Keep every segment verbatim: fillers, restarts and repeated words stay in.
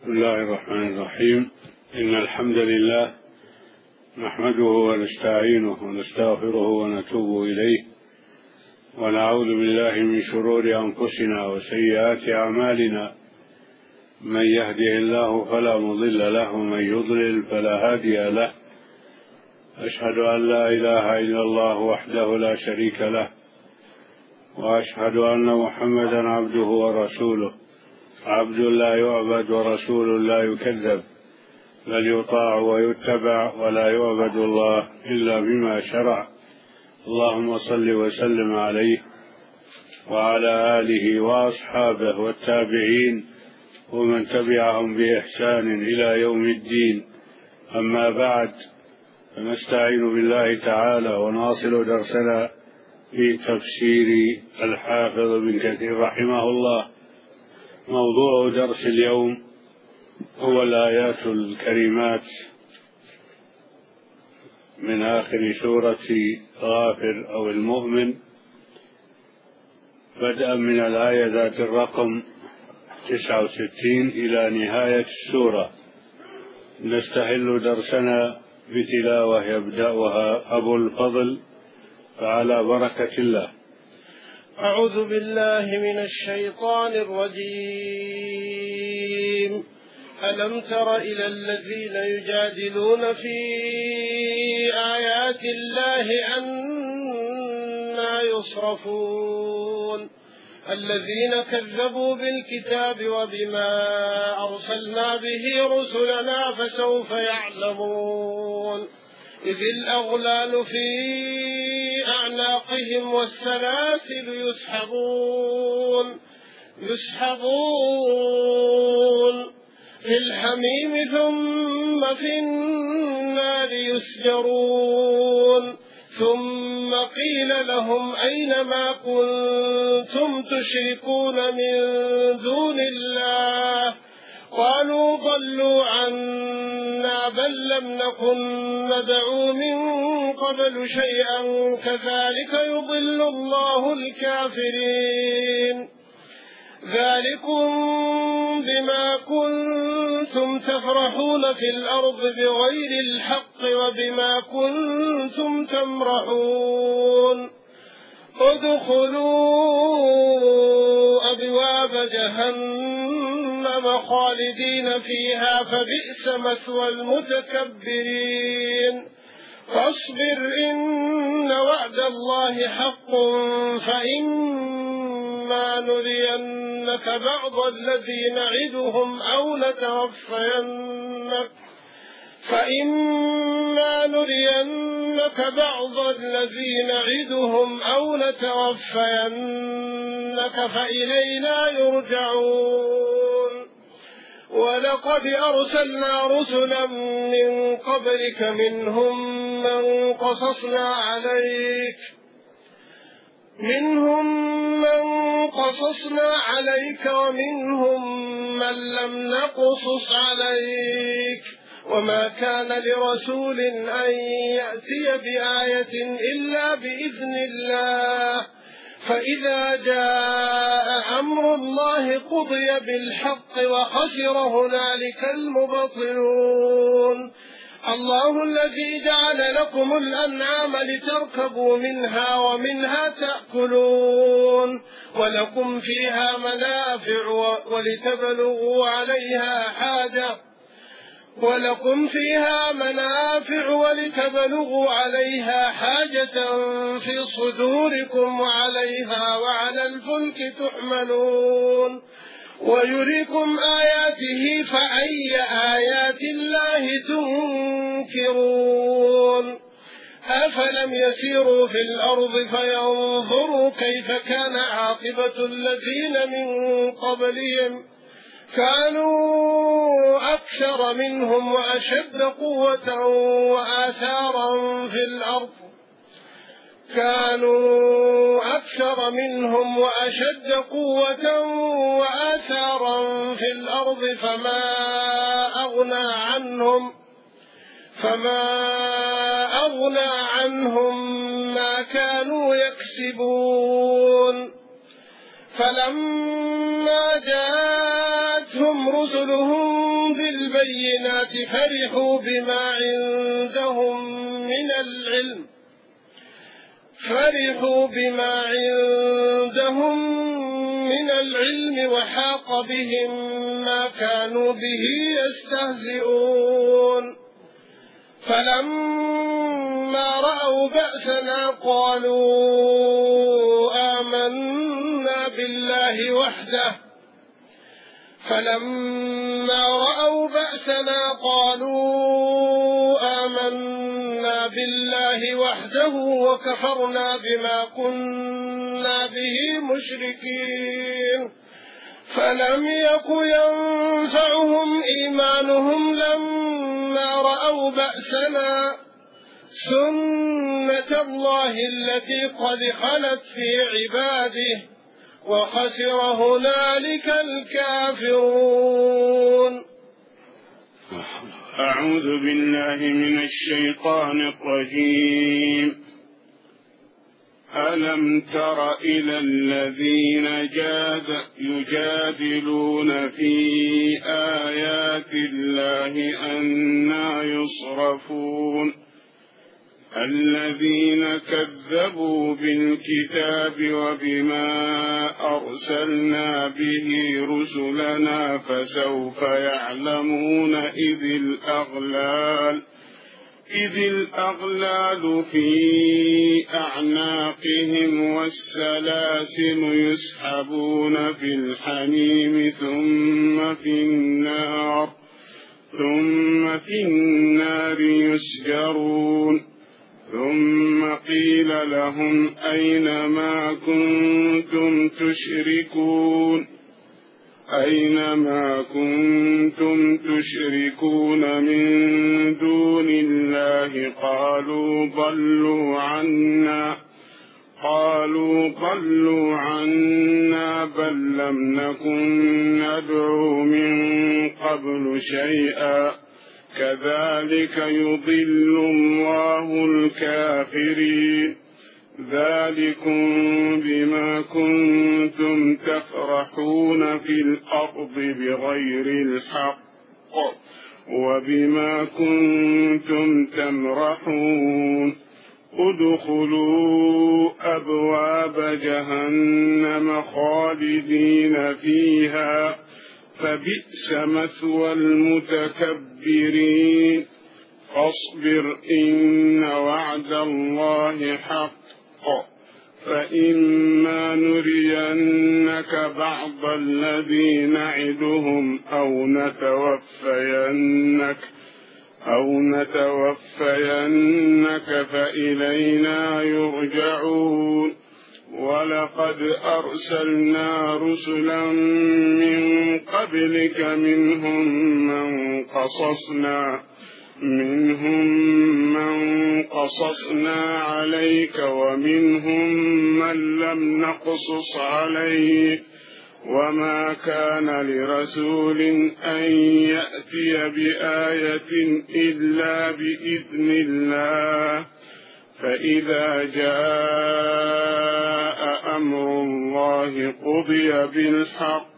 بسم الله الرحمن الرحيم. إن الحمد لله نحمده ونستعينه ونستغفره ونتوب إليه، ونعوذ بالله من شرور أنفسنا وسيئات أعمالنا. من يهده الله فلا مضل له ومن يضلل فلا هادي له. أشهد أن لا إله إلا الله وحده لا شريك له، وأشهد أن محمدا عبده ورسوله، عبد لا يعبد ورسول لا يكذب، بل يطاع ويتبع ولا يعبد الله إلا بما شرع. اللهم صل وسلم عليه وعلى آله وأصحابه والتابعين ومن تبعهم بإحسان إلى يوم الدين. أما بعد، فنستعين بالله تعالى ونواصل درسنا في تفسير الحافظ ابن كثير رحمه الله. موضوع درس اليوم هو الآيات الكريمات من آخر سورة غافر أو المؤمن، بدءا من الآية ذات الرقم تسعة وستين إلى نهاية السورة. نستهل درسنا بتلاوة يبدأها أبو الفضل، فعلى بركة الله. أعوذ بالله من الشيطان الرجيم. ألم تر إلى الذين يجادلون في آيات الله أنى يصرفون الذين كذبوا بالكتاب وبما أرسلنا به رسلنا فسوف يعلمون إذ الأغلال في أعناقهم والسلاسل يسحبون يسحبون في الحميم ثم في النار يسجرون ثم قيل لهم أين ما كنتم تشركون من دون الله قالوا ضلوا عنا بل لم نكن ندعو من قبل شيئا كذلك يضل الله الكافرين. ذلكم بما كنتم تفرحون في الأرض بغير الحق وبما كنتم تمرحون. ادخلوا أبواب جهنم خالدين فيها فبئس مثوى المتكبرين. فاصبر إن وعد الله حق فإما نرينك بعض الذي نعدهم أو نتوفينك فإما نرينك بعض الذي نعدهم أو نتوفينك فإلينا يرجعون. ولقد أرسلنا رسلا من قبلك منهم من قصصنا عليك منهم من قصصنا عليك ومنهم من لم نقصص عليك وما كان لرسول أن يأتي بآية إلا بإذن الله فإذا جاء أمر الله قضي بالحق وخسر هنالك المبطلون. الله الذي جعل لكم الأنعام لتركبوا منها ومنها تأكلون ولكم فيها منافع ولتبلغوا عليها حاجة ولكم فيها منافع ولتبلغوا عليها حاجة في صدوركم وعليها وعلى الفلك تحملون ويريكم آياته فأي آيات الله تنكرون. أفلم يسيروا في الأرض فينظروا كيف كان عاقبة الذين من قبلهم كانوا أكثر منهم وأشد قوة وآثارا في الأرض كانوا أكثر منهم وأشد قوة وآثارا في الأرض فما أغنى عنهم فما أغنى عنهم ما كانوا يكسبون. فلما جاءتهم رسلهم بالبينات فرحوا بما عندهم من العلم فرحوا بما عندهم من العلم وحاق بهم ما كانوا به يستهزئون فلما رأوا بأسنا قالوا آمنا بالله وحده فلما رأوا بأسنا قالوا آمنا بالله وحده وكفرنا بما كنا به مشركين فلم يك ينفعهم إيمانهم لما رأوا بأسنا سنة الله التي قد خلت في عباده وخسر هنالك الكافرون. أعوذ بالله من الشيطان الرجيم. ألم تر إلى الذين جاد يجادلون في آيات الله أنى يصرفون الذين كذبوا بالكتاب وبما أرسلنا به رسلنا فسوف يعلمون إذ الأغلال إذ الأغلال في أعناقهم والسلاسل يسحبون في الحميم ثم في النار ثم في النار يسجرون ثم قيل لهم أين ما كنتم تشركون أين ما كنتم تشركون من دون الله قالوا ضلوا عنا قالوا ضلوا عنا بل لم نكن ندعو من قبل شيئا كذلك يضل الله الكافرين ذلكم بما كنتم تفرحون في الأرض بغير الحق وبما كنتم تمرحون ادخلوا أبواب جهنم خالدين فيها فبئس مثوى المتكبرين فاصبر إن وعد الله حق فإما نرينك بعض الذي نعدهم أو نتوفينك أو نتوفينك فإلينا يرجعون ولقد أرسلنا رسلا من قبلك منهم من قصصنا منهم من قصصنا عليك ومنهم من لم نقصص عليك وما كان لرسول أن يأتي بآية إلا بإذن الله فإذا جاء أمر الله قضي بالحق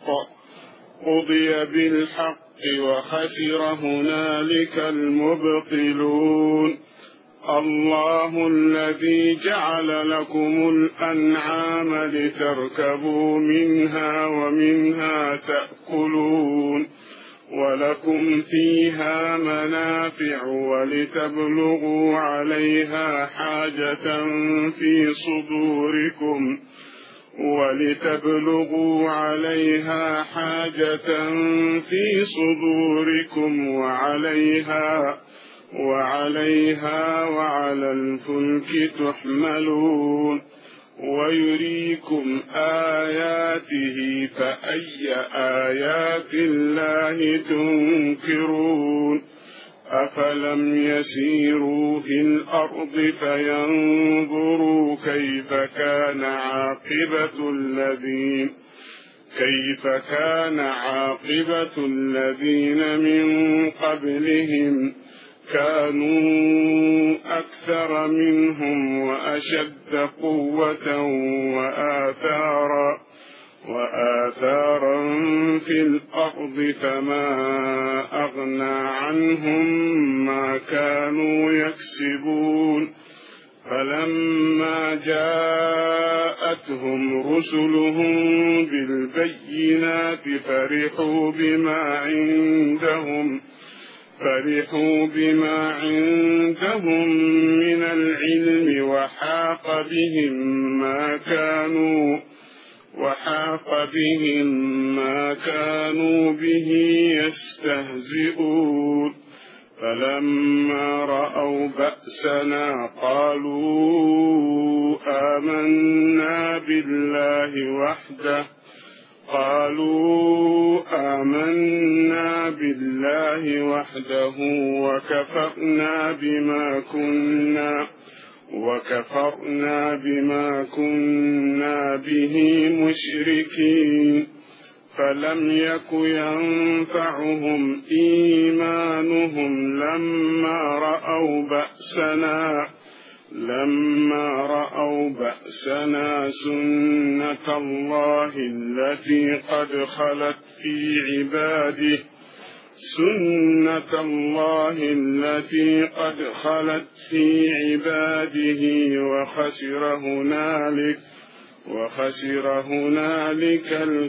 قضي بالحق وخسر هنالك المبطلون الله الذي جعل لكم الأنعام لتركبوا منها ومنها تأكلون ولكم فيها منافع ولتبلغوا عليها حاجة في صدوركم ولتبلغوا عليها حاجة في صدوركم وعليها وعليها وعلى الفلك تحملون ويريكم آياته فأي آيات الله تنكرون أفلم يسيروا في الأرض فينظروا كيف كان عاقبة الذين كيف كان عاقبة الذين من قبلهم كانوا أكثر منهم وأشد قوة وآثارا وآثارا في الأرض فما أغنى عنهم ما كانوا يكسبون فلما جاءتهم رسلهم بالبينات فرحوا بما عندهم فرحوا بما عندهم من العلم وحاق بهم ما كانوا وحاق بهم ما كانوا به يستهزئون فلما رأوا بأسنا قالوا آمنا بالله وحده قالوا آمنا بالله وحده وكفرنا بما كنا وكفرنا بما كنا به مشركين فلم يك ينفعهم إيمانهم لما رأوا بأسنا لما رأوا بأسنا سنة الله التي قد خلت في عباده سنة الله التي قد خلت في عباده وخسر هنالك وخسر هنالك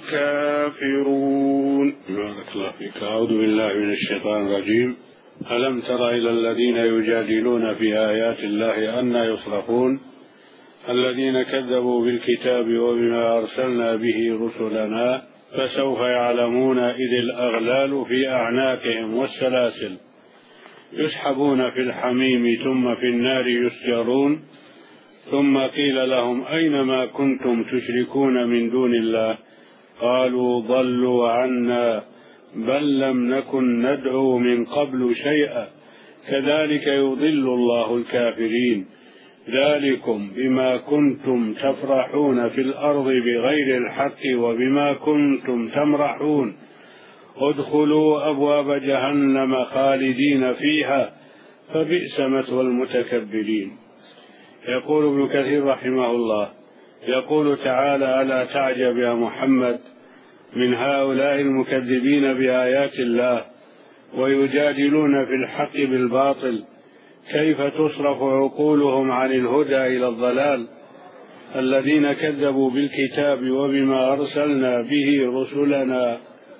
الكافرون. بارك الله فيك. أعوذ بالله من الشيطان الرجيم. ألم تر إلى الذين يجادلون في آيات الله أنى يصرفون الذين كذبوا بالكتاب وبما أرسلنا به رسلنا فسوف يعلمون إذ الأغلال في أعناقهم والسلاسل يسحبون في الحميم ثم في النار يسجرون ثم قيل لهم أين ما كنتم تشركون من دون الله قالوا ضلوا عنا بل لم نكن ندعو من قبل شيئا كذلك يضل الله الكافرين ذلكم بما كنتم تفرحون في الأرض بغير الحق وبما كنتم تمرحون ادخلوا أبواب جهنم خالدين فيها فبئس مثوى المتكبرين. يقول ابن كثير رحمه الله يقول تعالى ألا تعجب يا محمد من هؤلاء المكذبين بآيات الله ويجادلون في الحق بالباطل كيف تصرف عقولهم عن الهدى إلى الضلال الذين كذبوا بالكتاب وبما أرسلنا به رسلنا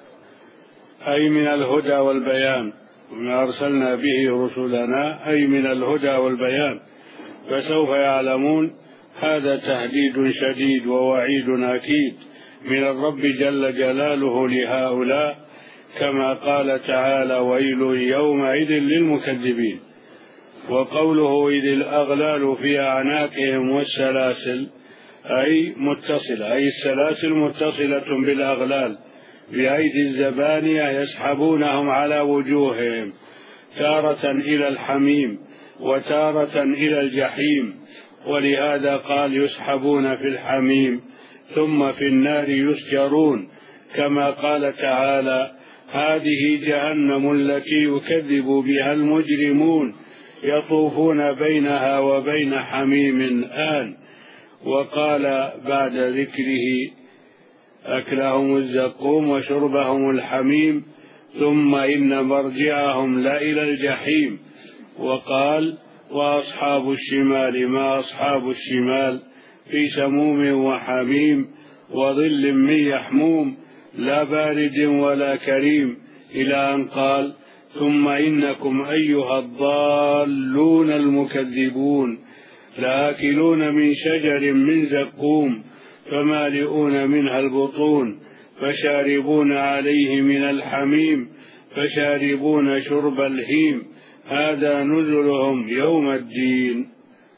أي من الهدى والبيان وما أرسلنا به رسلنا أي من الهدى والبيان فسوف يعلمون. هذا تهديد شديد ووعيد أكيد من الرب جل جلاله لهؤلاء كما قال تعالى ويل يومئذ للمكذبين. وقوله إذ الأغلال في أعناقهم والسلاسل أي متصلة أي السلاسل متصلة بالأغلال بأيدي الزبانية يسحبونهم على وجوههم تارة إلى الحميم وتارة إلى الجحيم ولهذا قال يسحبون في الحميم ثم في النار يسجرون كما قال تعالى هذه جهنم التي يكذب بها المجرمون يطوفون بينها وبين حميم آن. وقال بعد ذكره أكلهم الزقوم وشربهم الحميم ثم إن مرجعهم لإلى الجحيم. وقال وأصحاب الشمال ما أصحاب الشمال في سموم وحميم وظل من يحموم لا بارد ولا كريم إلى أن قال ثم إنكم أيها الضالون المكذبون لآكلون من شجر من زقوم فمالئون منها البطون فشاربون عليه من الحميم فشاربون شرب الهيم هذا نزلهم يوم الدين.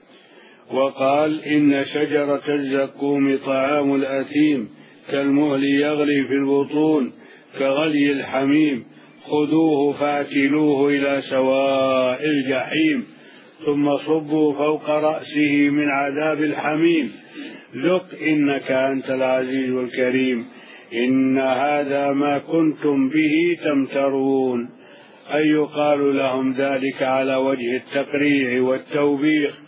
وقال إن شجرة الزقوم طعام الأثيم كالمهل يغلي في البطون كغلي الحميم خذوه فاعتلوه إلى سواء الجحيم ثم صبوا فوق رأسه من عذاب الحميم ذق إنك أنت العزيز الكريم إن هذا ما كنتم به تمترون. أي يقال لهم ذلك على وجه التقريع والتوبيخ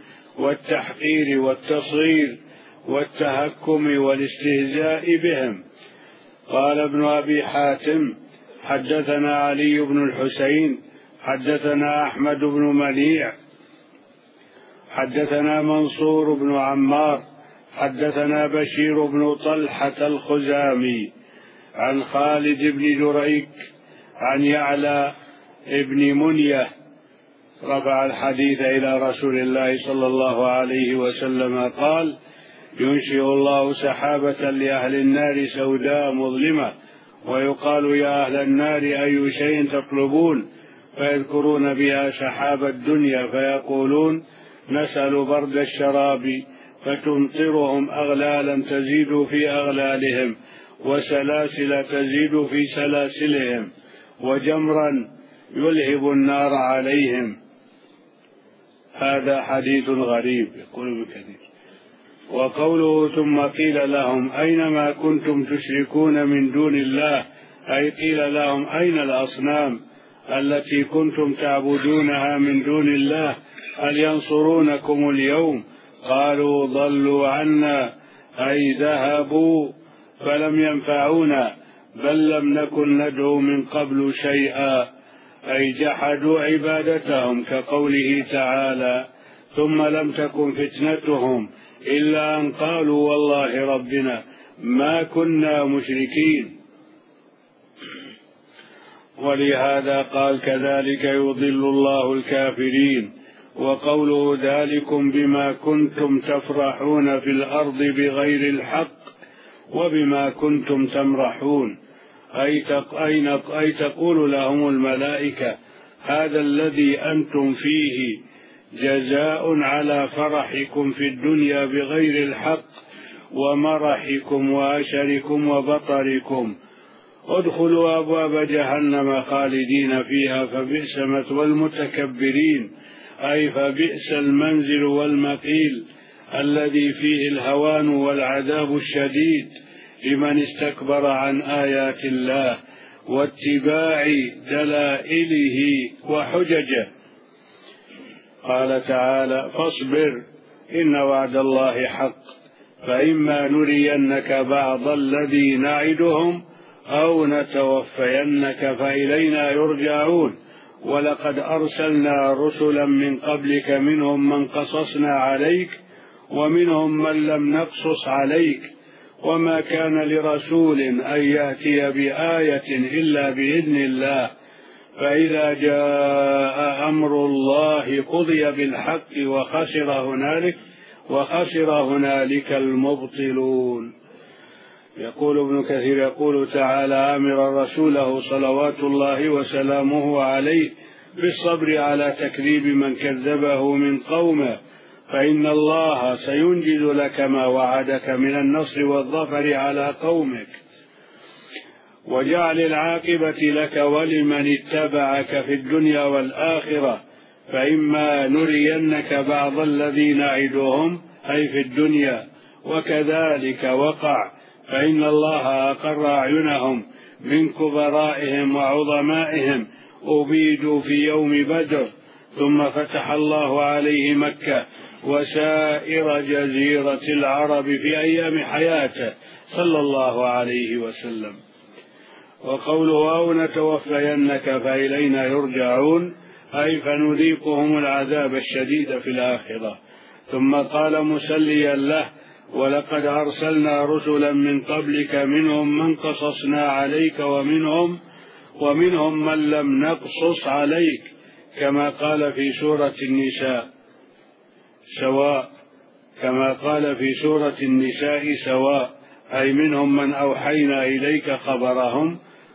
والتحقير والتصغير والتهكم والاستهزاء بهم. قال ابن أبي حاتم حدثنا علي بن الحسين حدثنا أحمد بن منيع حدثنا منصور بن عمار حدثنا بشير بن طلحة الخزامي عن خالد بن دريك عن يعلى بن منية رفع الحديث إلى رسول الله صلى الله عليه وسلم قال: ينشئ الله سحابة لأهل النار سوداء مظلمة، ويقال: يا أهل النار أي شيء تطلبون؟ فيذكرون بها سحاب الدنيا فيقولون: نسأل برد الشراب، فتمطرهم أغلالا تزيد في أغلالهم، وسلاسل تزيد في سلاسلهم، وجمرا يلهب النار عليهم. هذا حديث غريب يقول ابن كثير. وقوله: ثم قيل لهم أين ما كنتم تشركون من دون الله، أي قيل لهم أين الأصنام التي كنتم تعبدونها من دون الله؟ هل ينصرونكم اليوم؟ قالوا: ضلوا عنا، أي ذهبوا فلم ينفعونا، بل لم نكن ندعو من قبل شيئا، أي جحدوا عبادتهم، كقوله تعالى: ثم لم تكن فتنتهم إلا أن قالوا والله ربنا ما كنا مشركين. ولهذا قال: كذلك يضل الله الكافرين. وقوله: ذلكم بما كنتم تفرحون في الأرض بغير الحق وبما كنتم تمرحون، أي تقول لهم الملائكة: هذا الذي أنتم فيه جزاء على فرحكم في الدنيا بغير الحق ومرحكم وأشركم وبطركم، ادخلوا أبواب جهنم خالدين فيها فبئس مثوى المتكبرين، أي فبئس المنزل والمقيل الذي فيه الهوان والعذاب الشديد لمن استكبر عن آيات الله واتباع دلائله وحججه. قال تعالى: فاصبر إن وعد الله حق، فإما نرينك بعض الذي نعدهم أو نتوفينك فإلينا يرجعون. ولقد أرسلنا رسلا من قبلك منهم من قصصنا عليك ومنهم من لم نقصص عليك، وما كان لرسول أن يأتي بآية إلا بإذن الله، فإذا جاء أمر الله قضي بالحق وخسر هنالك وخسر هنالك المبطلون. يقول ابن كثير: يقول تعالى آمرا رسوله صلوات الله وسلامه عليه بالصبر على تكذيب من كذبه من قومه، فإن الله سينجز لك ما وعدك من النصر والظفر على قومك، وجعل العاقبة لك ولمن اتبعك في الدنيا والآخرة، فإما نرينك بعض الذي نعدهم أي في الدنيا، وكذلك وقع، فإن الله أقر أعينهم من كبرائهم وعظمائهم أبيدوا في يوم بدر، ثم فتح الله عليه مكة وسائر جزيرة العرب في أيام حياته صلى الله عليه وسلم. وقوله: أو نتوفينك فإلينا يرجعون، أي فنذيقهم العذاب الشديد في الآخرة. ثم قال مسليا له: ولقد أرسلنا رسلا من قبلك منهم من قصصنا عليك ومنهم ومنهم من لم نقصص عليك، كما قال في سورة النساء سواء كما قال في سورة النساء سواء، أي منهم من أوحينا إليك خبرهم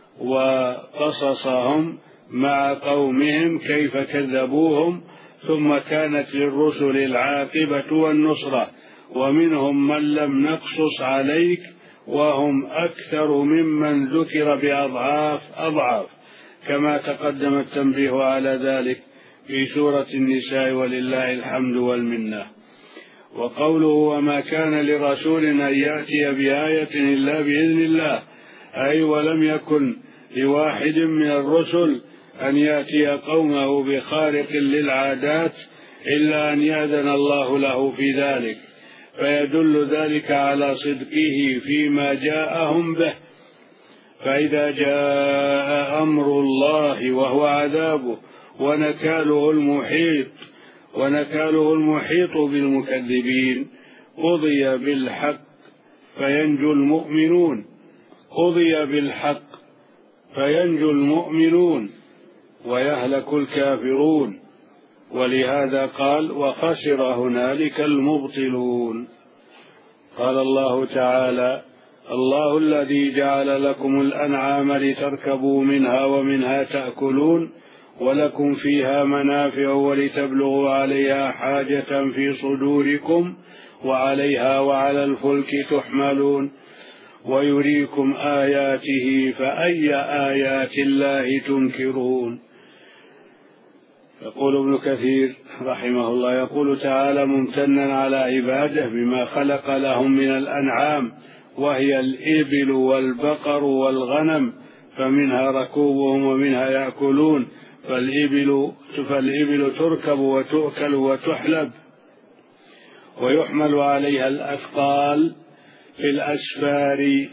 وقصصهم مع قومهم كيف كذبوهم، ثم كانت للرسل العاقبة والنصرة، ومنهم من لم نقصص عليك وهم أكثر ممن ذكر بأضعاف أضعاف، كما تقدم التنبيه على ذلك في سورة النساء ولله الحمد والمنة. وقوله: وما كان لرسول أن يأتي بآية إلا بإذن الله، أي ولم يكن لواحد من الرسل أن يأتي قومه بخارق للعادات إلا أن يأذن الله له في ذلك، فيدل ذلك على صدقه فيما جاءهم به، فإذا جاء أمر الله وهو عذابه ونكاله المحيط ونكاله المحيط بالمكذبين قضي بالحق فينجو المؤمنون قضي بالحق فينجو المؤمنون ويهلك الكافرون. ولهذا قال وخسر هنالك المبطلون. قال الله تعالى الله الذي جعل لكم الأنعام لتركبوا منها ومنها تأكلون ولكم فيها منافع ولتبلغوا عليها حاجة في صدوركم وعليها وعلى الفلك تحملون ويريكم آياته فأي آيات الله تنكرون. يقول ابن كثير رحمه الله يقول تعالى ممتنا على عباده بما خلق لهم من الأنعام وهي الإبل والبقر والغنم فمنها ركوبهم ومنها يأكلون فالإبل, فالإبل تركب وتؤكل وتحلب ويحمل عليها الأثقال في الأسفار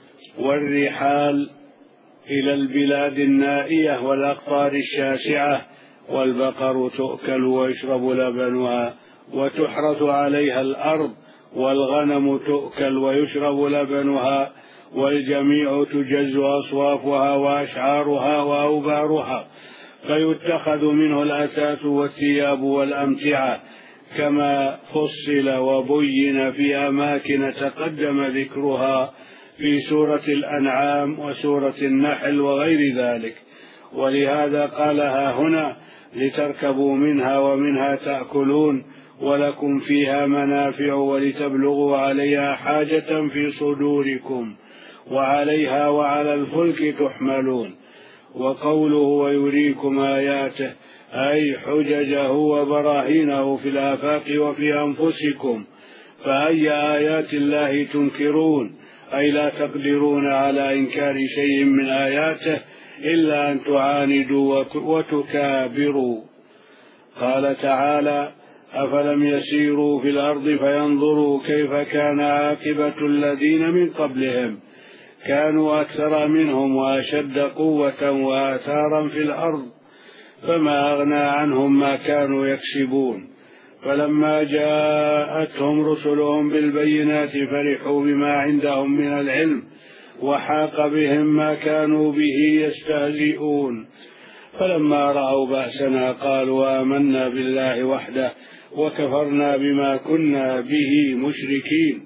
والرحال إلى البلاد النائية والأقطار الشاسعة. والبقر تؤكل ويشرب لبنها وتحرث عليها الأرض والغنم تؤكل ويشرب لبنها والجميع تجز أصوافها وأشعارها وأوبارها فيتخذ منه الأثاث والثياب والأمتعة كما فصل وبين في أماكن تقدم ذكرها في سورة الأنعام وسورة النحل وغير ذلك. ولهذا قالها هنا لتركبوا منها ومنها تأكلون ولكم فيها منافع ولتبلغوا عليها حاجة في صدوركم وعليها وعلى الفلك تحملون. وقوله ويريكم آياته أي حججه وبراهينه في الآفاق وفي أنفسكم فأي آيات الله تنكرون أي لا تقدرون على إنكار شيء من آياته إلا أن تعاندوا وتكابروا. قال تعالى أفلم يسيروا في الأرض فينظروا كيف كان عاقبة الذين من قبلهم كانوا أكثر منهم وأشد قوة وآثارا في الأرض فما أغنى عنهم ما كانوا يكسبون فلما جاءتهم رسلهم بالبينات فرحوا بما عندهم من العلم وحاق بهم ما كانوا به يستهزئون فلما رأوا بأسنا قالوا آمنا بالله وحده وكفرنا بما كنا به مشركين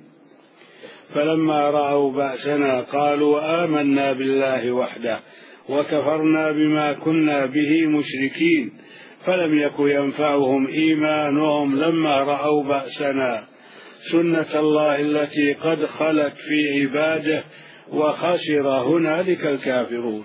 فلما رأوا بأسنا قالوا آمنا بالله وحده وكفرنا بما كنا به مشركين فلم يك ينفعهم إيمانهم لما رأوا بأسنا سنة الله التي قد خلت في عباده وخسر هنالك الكافرون.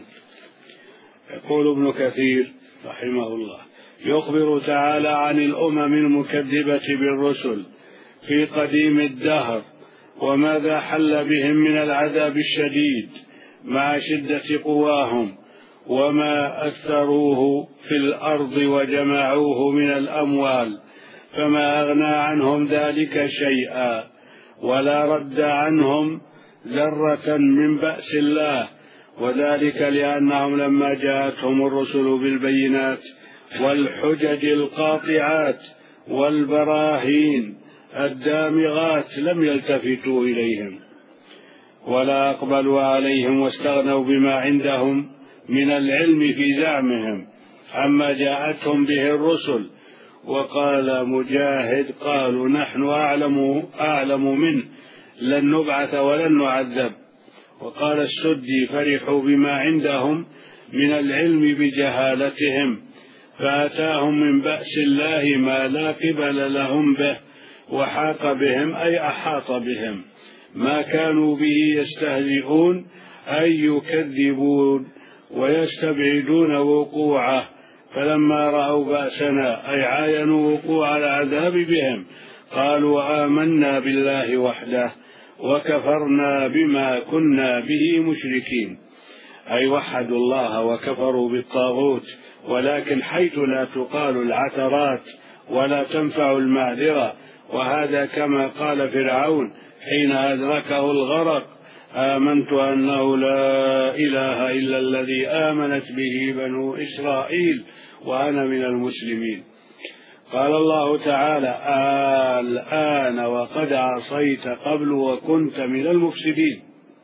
يقول ابن كثير رحمه الله يخبر تعالى عن الأمم المكذبة بالرسل في قديم الدهر وماذا حل بهم من العذاب الشديد مع شدة قواهم وما أكثروه في الأرض وجمعوه من الأموال فما أغنى عنهم ذلك شيئا ولا رد عنهم ذرة من بأس الله وذلك لأنهم لما جاءتهم الرسل بالبينات والحجج القاطعات والبراهين الدامغات لم يلتفتوا إليهم ولا أقبلوا عليهم واستغنوا بما عندهم من العلم في زعمهم عما جاءتهم به الرسل. وقال مجاهد قالوا نحن أعلم, أعلم منه لن نبعث ولن نعذب. وقال السدي فرحوا بما عندهم من العلم بجهالتهم فأتاهم من بأس الله ما لا قبل لهم به وحاق بهم أي أحاط بهم ما كانوا به يستهزئون أي يكذبون ويستبعدون وقوعه فلما رأوا بأسنا أي عاينوا وقوع العذاب بهم قالوا آمنا بالله وحده وكفرنا بما كنا به مشركين أي وحدوا الله وكفروا بالطاغوت ولكن حيث لا تقال العثرات ولا تنفع المعذرة وهذا كما قال فرعون حين أدركه الغرق آمنت أنه لا إله إلا الذي آمنت به بنو إسرائيل وأنا من المسلمين. قال الله تعالى: الآن وقد عصيت قبل وكنت من المفسدين،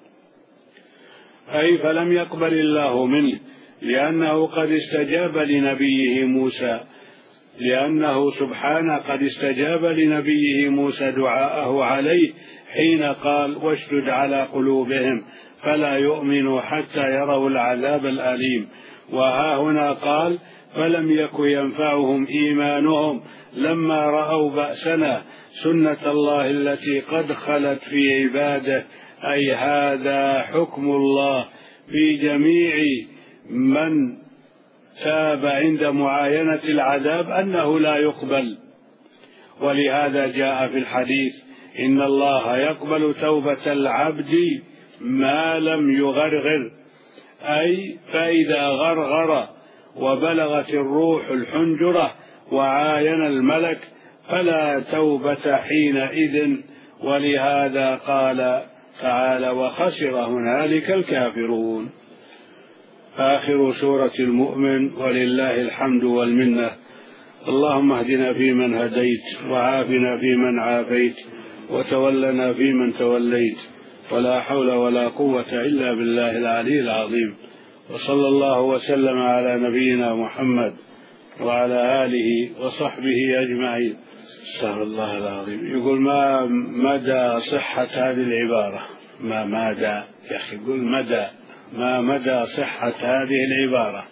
أي فلم يقبل الله منه، لأنه قد استجاب لنبيه موسى لأنه سبحانه قد استجاب لنبيه موسى دعاءه عليه حين قال: واشدد على قلوبهم فلا يؤمنوا حتى يروا العذاب الأليم. وها هنا قال: فلم يك ينفعهم إيمانهم لما رأوا بأسنا سنة الله التي قد خلت في عباده، أي هذا حكم الله في جميع من تاب عند معاينة العذاب أنه لا يقبل. ولهذا جاء في الحديث: إن الله يقبل توبة العبد ما لم يغرغر، أي فإذا غرغر وبلغت الروح الحنجرة وعاين الملك فلا توبة حينئذ. ولهذا قال تعالى: وخسر هنالك الكافرون. آخر سورة المؤمن، ولله الحمد والمنة. اللهم اهدنا فيمن هديت، وعافنا فيمن عافيت، وتولنا فيمن توليت، ولا حول ولا قوة إلا بالله العلي العظيم. وصلى الله وسلم على نبينا محمد وعلى آله وصحبه أجمعين. استغفر الله العظيم. يقول: ما مدى صحة هذه العبارة؟ ما مدى يا أخي، يقول مدى، ما مدى صحة هذه العبارة؟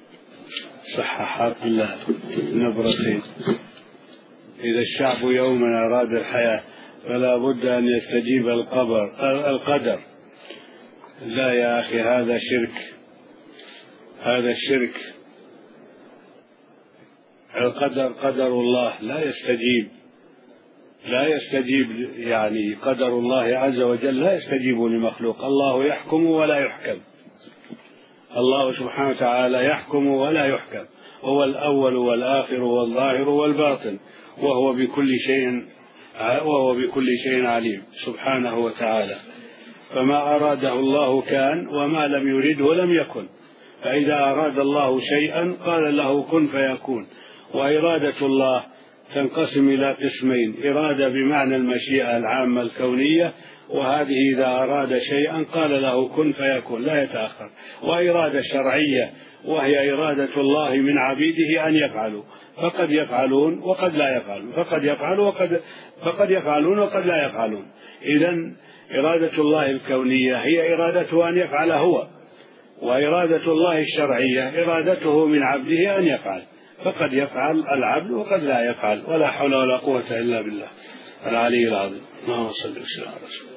صححت الله نبرتين: إذا الشعب يوما أراد الحياة فلا بد أن يستجيب القبر القدر. لا يا أخي، هذا شرك، هذا الشرك. القدر قدر الله، لا يستجيب لا يستجيب يعني قدر الله عز وجل لا يستجيب لمخلوق. الله يحكم ولا يحكم، الله سبحانه وتعالى يحكم ولا يحكم، هو الأول والآخر والظاهر والباطن، وهو بكل شيء وهو بكل شيء عليم سبحانه وتعالى. فما أراده الله كان، وما لم يرده لم يكن. فإذا أراد الله شيئا قال له كن فيكون. وإرادة الله تنقسم إلى قسمين: إرادة بمعنى المشيئة العامة الكونية، وهذه إذا أراد شيئا قال له كن فيكون لا يتأخر. وإرادة شرعية، وهي إرادة الله من عبيده أن يفعلوا، فقد يفعلون وقد لا يفعلون، فقد يفعلون وقد فقد يفعلون وقد لا يفعلون. إذن إرادة الله الكونية هي إرادته أن يفعل هو، وإرادة الله الشرعية إرادته من عبده أن يفعل، فقد يفعل العبد وقد لا يفعل. ولا حول ولا قوة إلا بالله العلي العظيم. اللهم صل وسلم على رسول الله.